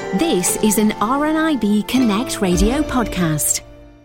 This is an RNIB Connect Radio podcast.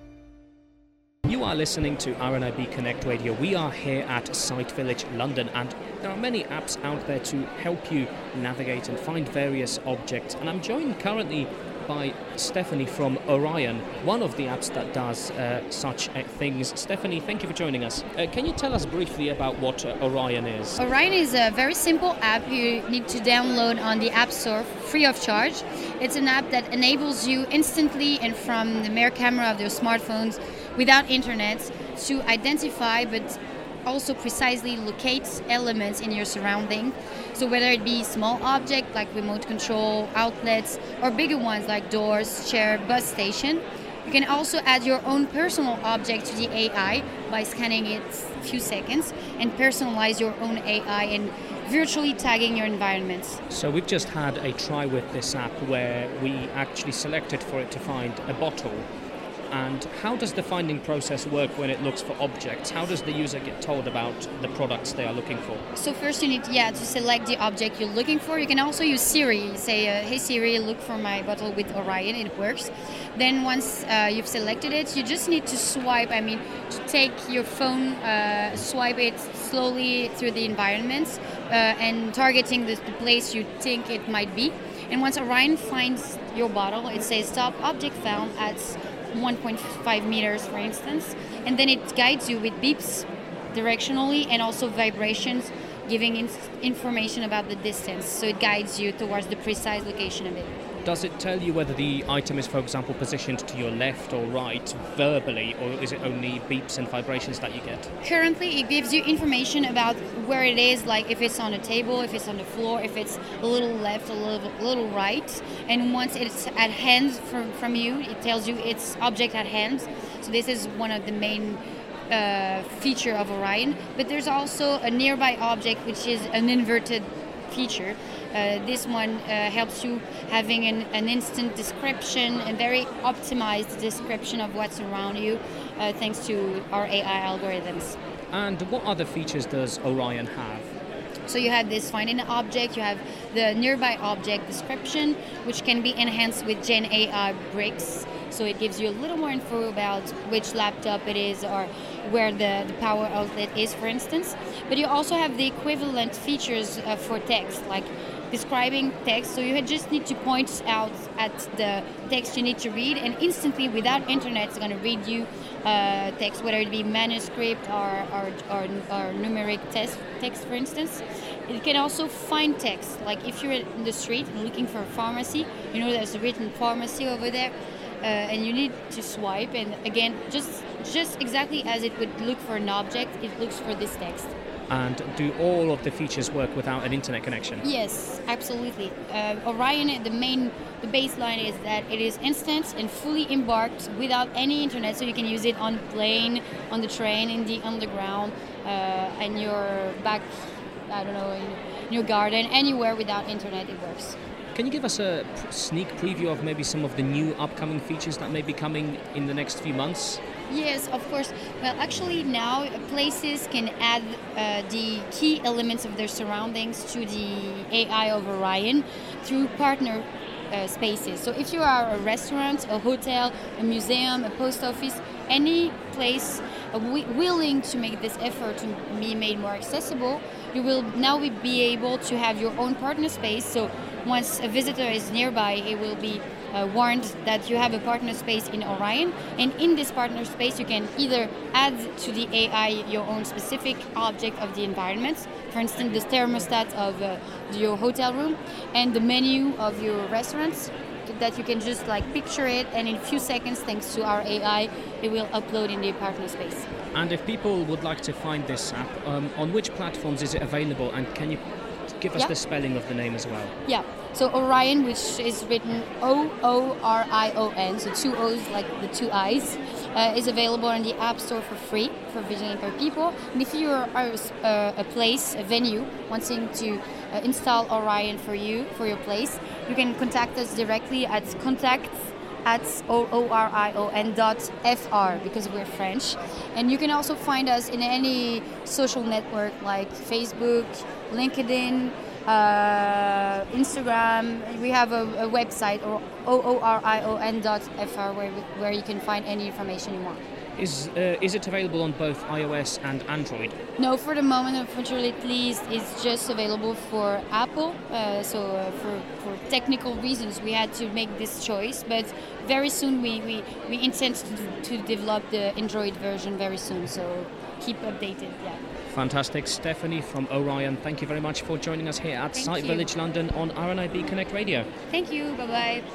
You are listening to RNIB Connect Radio. We are here at Site Village, London, and there are many apps out there to help you navigate and find various objects. And I'm joined currently by Stephanie from Orion, one of the apps that does such things. Stephanie, thank you for joining us. Can you tell us briefly about what Orion is? Orion is a very simple app you need to download on the App Store free of charge. It's an app that enables you instantly and from the mere camera of your smartphones without internet to identify but also precisely locate elements in your surrounding. So whether it be small objects like remote control, outlets, or bigger ones like doors, chair, bus station, you can also add your own personal object to the AI by scanning it a few seconds and personalize your own AI and virtually tagging your environment. So we've just had a try with this app where we actually selected for it to find a bottle. And how does the finding process work when it looks for objects? How does the user get told about the products they are looking for? So first you need to select the object you're looking for. You can also use Siri. You say, hey Siri, look for my bottle with Orion. It works. Then once you've selected it, you just need to swipe. To take your phone, swipe it slowly through the environment and targeting the place you think it might be. And once Orion finds your bottle, it says stop object found at 1.5 meters, for instance, and then it guides you with beeps directionally and also vibrations giving information about the distance. So it guides you towards the precise location of it. Does it tell you whether the item is, for example, positioned to your left or right verbally, or is it only beeps and vibrations that you get? Currently, it gives you information about where it is, like if it's on a table, if it's on the floor, if it's a little left, a little right. And once it's at hand from you, it tells you it's object at hand. So this is one of the main feature of Orion. But there's also a nearby object, which is an inverted feature. This one helps you having an instant description, a very optimized description of what's around you, thanks to our AI algorithms. And what other features does Orion have? So you have this finding an object, you have the nearby object description, which can be enhanced with Gen AI bricks. So it gives you a little more info about which laptop it is or where the power outlet is, for instance. But you also have the equivalent features for text, like describing text. So you just need to point out at the text you need to read, and instantly, without internet, it's going to read you text, whether it be manuscript or numeric text, for instance. It can also find text, like if you're in the street and looking for a pharmacy, there's a written pharmacy over there. And you need to swipe, and again, just exactly as it would look for an object, it looks for this text. And do all of the features work without an internet connection? Yes, absolutely. Orion, the baseline is that it is instant and fully embarked without any internet, so you can use it on plane, on the train, in the underground, in your back, in your garden, anywhere without internet, it works. Can you give us a sneak preview of maybe some of the new upcoming features that may be coming in the next few months? Yes, of course. Well, actually now places can add the key elements of their surroundings to the AI of Orion through partner spaces. So if you are a restaurant, a hotel, a museum, a post office, any place willing to make this effort to be made more accessible, you will now be able to have your own partner space. So once a visitor is nearby, it will be warned that you have a partner space in Orion, and in this partner space you can either add to the AI your own specific object of the environment, for instance the thermostat of your hotel room and the menu of your restaurants, that you can just picture it, and in a few seconds, thanks to our AI, it will upload in the partner space. And if people would like to find this app, on which platforms is it available, and can you give us the spelling of the name as well? Yeah, so Orion, which is written Oorion, so two O's like the two I's, is available in the App Store for free for visually impaired people. And if you are a place, a venue, wanting to install Orion for your place, you can contact us directly at contacts@oorion.fr, because we're French. And you can also find us in any social network like Facebook, LinkedIn, Instagram. We have a website, or oorion.fr, where you can find any information you want. Is it available on both iOS and Android? No, for the moment, unfortunately, at least, it's just available for Apple. For technical reasons, we had to make this choice. But very soon, we intend to develop the Android version very soon. So keep updated. Yeah. Fantastic. Stephanie from Orion, thank you very much for joining us here at Thank Site you. Village London on RNIB Connect Radio. Thank you. Bye bye.